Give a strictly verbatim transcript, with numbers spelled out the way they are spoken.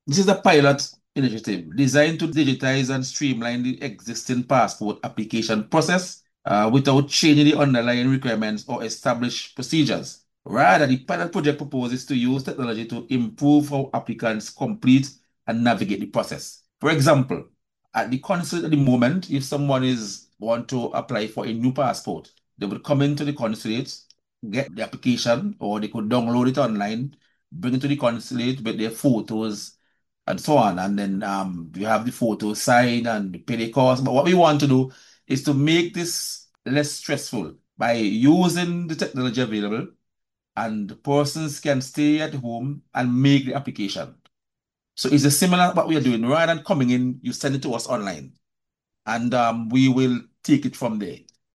This is a pilot initiative designed to digitize and streamline the existing passport application process uh, without changing the underlying requirements or established procedures. Rather, the pilot project proposes to use technology to improve how applicants complete and navigate the process. For example, at the consulate at the moment, if someone is want to apply for a new passport, they would come into the consulate, get the application, or they could download it online, bring it to the consulate with their photos and so on. And then um, you have the photo sign and pay the cost. But what we want to do is to make this less stressful by using the technology available, and persons can stay at home and make the application. So it's a similar what we are doing. Rather than coming in, you send it to us online, and um, we will take it from there.